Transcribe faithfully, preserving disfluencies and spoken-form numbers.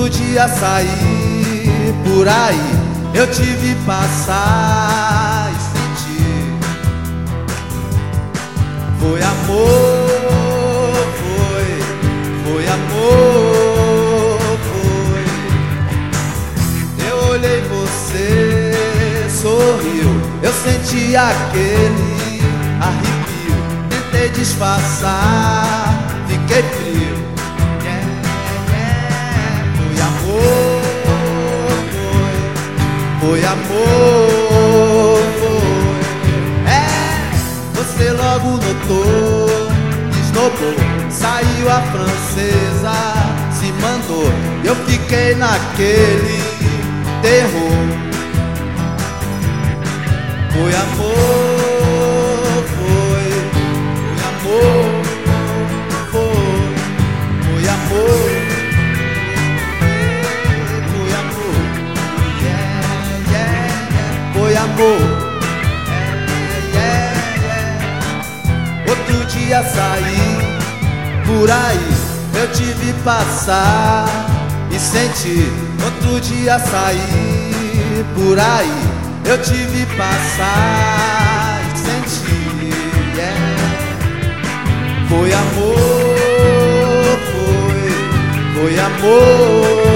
Outro dia saí por aí, eu te vi passar e senti. Foi amor, foi, foi amor, foi. Eu olhei você, sorriu, eu senti aquele arrepio. Tentei disfarçar, fiquei frio. Foi amor, foi. É, você logo notou, esnobou, saiu a francesa, se mandou. Eu fiquei naquele terror. Foi amor, foi. Foi amor, foi. Foi amor. Foi amor, yeah, yeah, yeah. Outro dia saí por aí, eu te vi passar e senti. Outro dia saí por aí, eu te vi passar e senti, yeah. Foi amor, foi, foi amor.